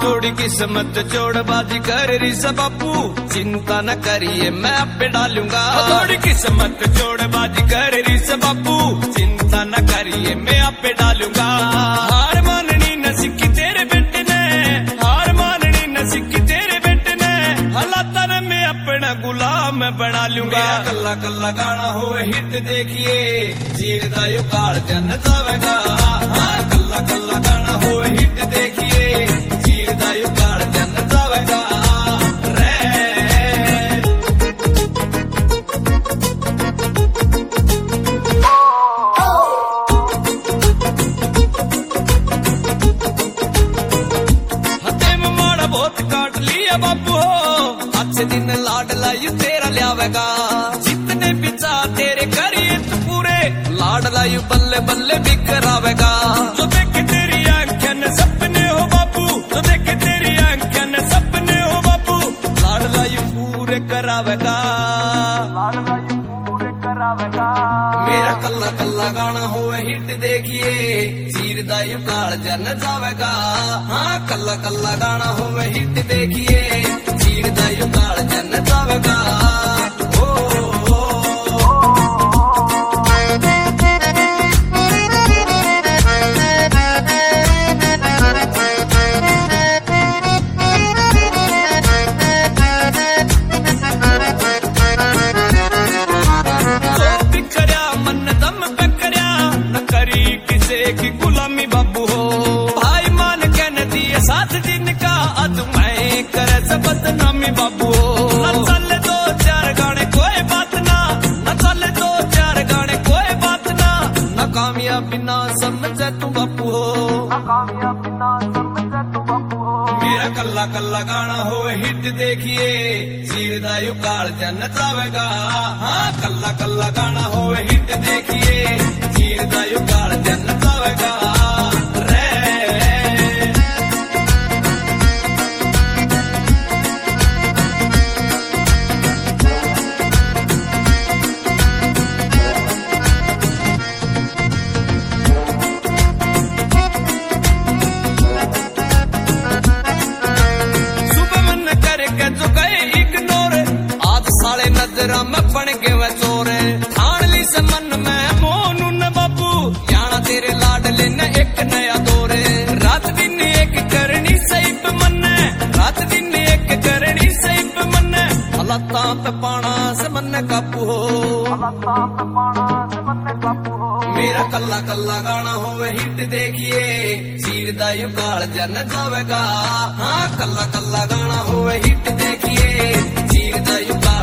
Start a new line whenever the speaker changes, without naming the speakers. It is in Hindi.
थोड़ी किस्मत जोड़बाजी कर रही सब बापू, चिंता न करिए मैं पे डालूंगा। थोड़ी किस्मत जोड़बाजी कर रही सब बापू, चिंता न करिए मैं पे डालूंगा। हार माननी न सीखी तेरे बेटे ने, हार माननी न सीखी तेरे बेटे ने, हालात ने मैं अपना गुलाम बना लूंगा। कल्ला कल्ला गाना हो हिट देखिए, जीर दा यो काल जन जावेगा। कल्ला कल्ला गाना हो हिट देखिए, जीर दा यो काल जन जावेगा। बहुत काट लिया बापू हो, अच्छे दिन लाड लाई तेरा लियावेगा। जितने पिता तेरे करिए तू पूरे, लाड लाई बल्ले बल्ले बिखरावेगा। जो देखे तेरी आंखें न सपने हो बापू, जो देखे तेरी आंखें न सपने हो बापू, लाड लाई पूरे करावेगा। मेरा कल्ला कल्ला गाना हो हिट देखिए, चीर दा यो काल जन जावेगा। हाँ कल्ला कल्ला गाना हो हिट देखिए, चीर दा यो काल जन जावेगा। की गुलामी बाबू हो, भाई मान के न दिए साथ जिनका, अज मैं करे सब बदनामी बाबू हो। न चले दो चार गाने कोई बात ना, न चले दो चार गाने कोई बात ना, न कामयाबी ना समझे तू बापू हो। मेरा कल्ला कल्ला गाना हो हिट देखिए, चीर दा यो काल जन जावेगा। हाँ कल्ला कल्ला गाना हो हिट देखिए, चीर दा यो काल जन जावेगा। जो गए इग्नोर, आज साले नजरा में बन के वे चोरे। ठान ली से मन में मोनू न बाबू, जाना तेरे लाडले न एक नया दौरे। रात दिन एक करनी सही पे मन, रात दिन एक करनी सही पे मन, हालातां पे पाना से मन काबू हो। मेरा कल्ला कल्ला गाना हो हिट देखिए, चीर दा यो काल जन जावेगा। हाँ कल्ला कल्ला गाना हो हिट देखिए, चीर दा यो काल